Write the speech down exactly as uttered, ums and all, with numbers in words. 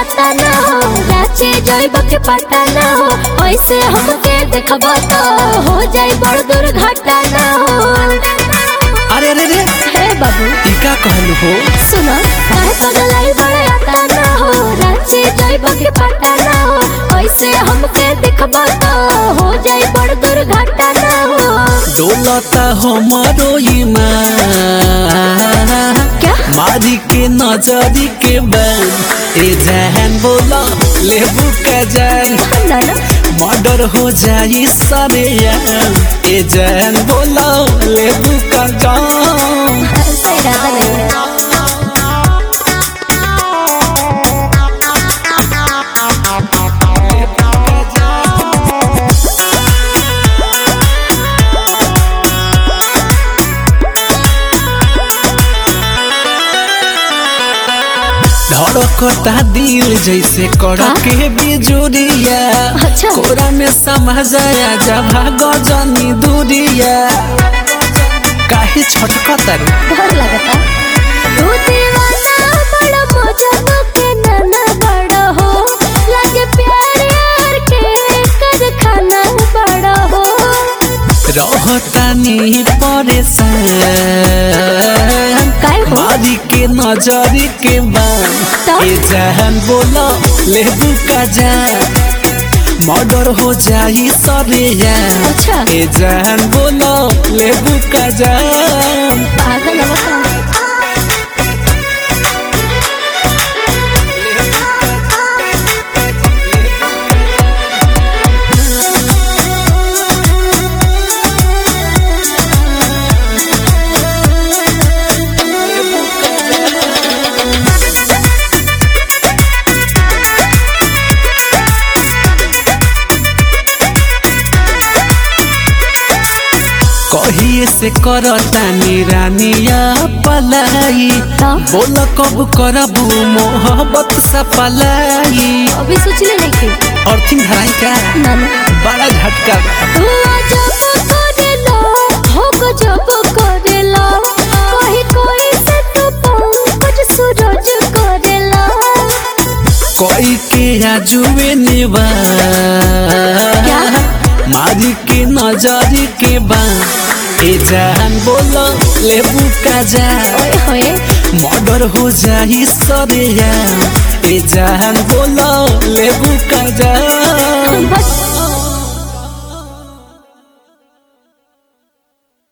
आता ना हो रांची जाइब के पता ना हो ऐसे हमके देखबो तो हो जाई बड़ दुर्घटना हो। अरे अरे रे हे बाबू ई का कहलू हो सुनो काहे पगलाई बड़े आता ना हो रांची जाइब के पता ना हो ऐसे हमके देखबो तो हो जाई बड़ दुर्घटना हो। डोलता हमारो ईमान क्या मारी के नजरी के बन ए जहन बोला लेबू का जान ना ना मर्डर हो जाई सारे यार ए जहन बोला लेबू का जान ऐसा इरादा नहीं है। धड़कता दिल जैसे कड़के बिजुरिया अच्छा। कोरा में समझाया जब भागो जनी दूरिया काहे छटकता रे डर लगता तू दीवाना बड़ा मौजों के नाना बड़ा हो लगे प्यार यार के कर खाना बड़ा हो। रहतानी परेशान काहे हो मारी के नजरी के बान तब? ए जहन बोला लेबू का जान मर्डर हो जाई सरे यार अच्छा। ए जहन बोला लेबू का जान पागल है वो कहिए से करतानी रानिया पलाई हाँ? बोल कब करबू मोहब्बत सा पलाई अभी सोच ले नहीं कि और तीन हराई का ना ना बड़ा झटका बा। तू जब करेला हो जब करेला कोई कोई से तो पंकज सूरज करेला कोई के आजुए निवा क्या? मारी के नजरी के बा ए जान बोलो लेबू का जान ओए होए मर्डर हो जाई सरे यार ए जान बोलो लेबू का जान